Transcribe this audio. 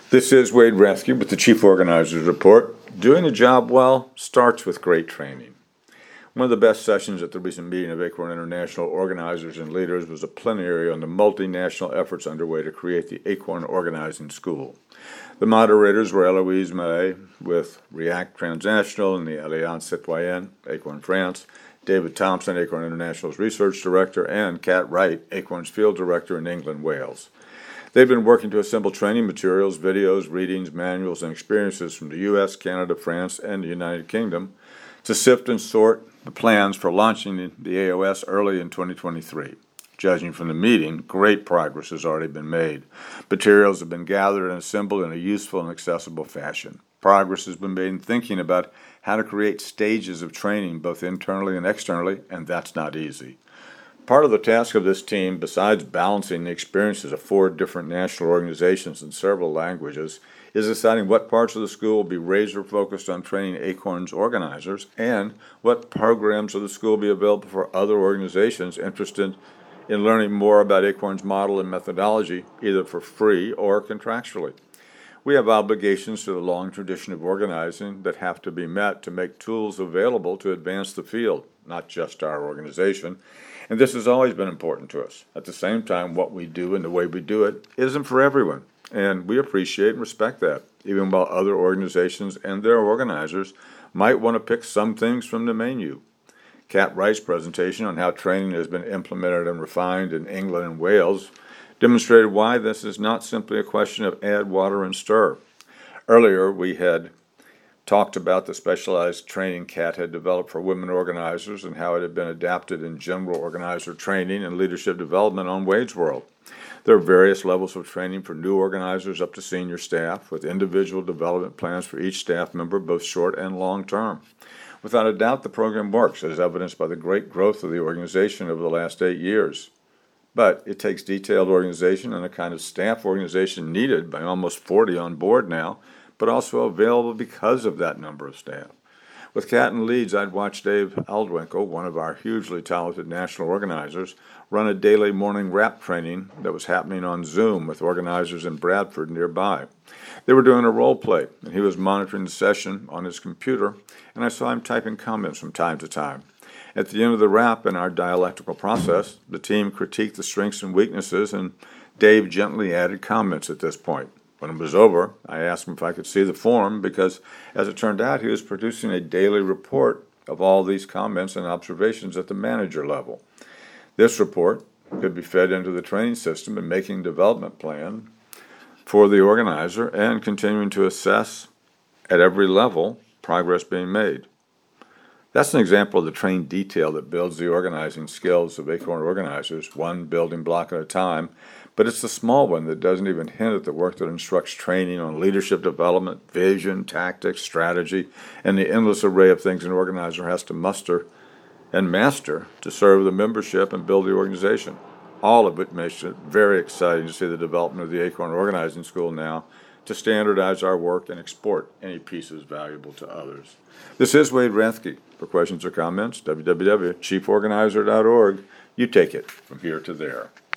This is Wade Rathke with the Chief Organizers Report. Doing a job well starts with great training. One of the best sessions at the recent meeting of Acorn International organizers and leaders was a plenary on the multinational efforts underway to create the Acorn Organizing School. The moderators were Eloise May with React Transnational and the Alliance Citoyenne, Acorn France, David Thompson, Acorn International's Research Director, and Kat Wright, Acorn's Field Director in England, Wales. They've been working to assemble training materials, videos, readings, manuals, and experiences from the U.S., Canada, France, and the United Kingdom to sift and sort the plans for launching the AOS early in 2023. Judging from the meeting, great progress has already been made. Materials have been gathered and assembled in a useful and accessible fashion. Progress has been made in thinking about how to create stages of training both internally and externally, and that's not easy. Part of the task of this team, besides balancing the experiences of 4 different national organizations in several languages, is deciding what parts of the school will be razor-focused on training Acorn's organizers and what programs of the school will be available for other organizations interested in learning more about Acorn's model and methodology, either for free or contractually. We have obligations to the long tradition of organizing that have to be met to make tools available to advance the field, not just our organization. And this has always been important to us. At the same time, what we do and the way we do it isn't for everyone. And we appreciate and respect that, even while other organizations and their organizers might want to pick some things from the menu. Kat Wright's presentation on how training has been implemented and refined in England and Wales demonstrated why this is not simply a question of add water and stir. Earlier, we had talked about the specialized training Kat had developed for women organizers and how it had been adapted in general organizer training and leadership development on Wade's World. There are various levels of training for new organizers up to senior staff, with individual development plans for each staff member, both short and long term. Without a doubt, the program works, as evidenced by the great growth of the organization over the last 8 years. But it takes detailed organization and a kind of staff organization needed by almost 40 on board now, but also available because of that number of staff. With Kat in Leeds, I'd watched Dave Aldwinkle, one of our hugely talented national organizers, run a daily morning rap training that was happening on Zoom with organizers in Bradford nearby. They were doing a role play, and he was monitoring the session on his computer, and I saw him typing comments from time to time. At the end of the rap in our dialectical process, the team critiqued the strengths and weaknesses, and Dave gently added comments at this point. When it was over, I asked him if I could see the form because, as it turned out, he was producing a daily report of all these comments and observations at the manager level. This report could be fed into the training system and making development plan for the organizer and continuing to assess at every level progress being made. That's an example of the trained detail that builds the organizing skills of Acorn organizers, one building block at a time, but it's the small one that doesn't even hint at the work that instructs training on leadership development, vision, tactics, strategy, and the endless array of things an organizer has to muster and master to serve the membership and build the organization. All of it makes it very exciting to see the development of the Acorn Organizing School now to standardize our work and export any pieces valuable to others. This is Wade Rathke. For questions or comments, www.chieforganizer.org. You take it from here to there.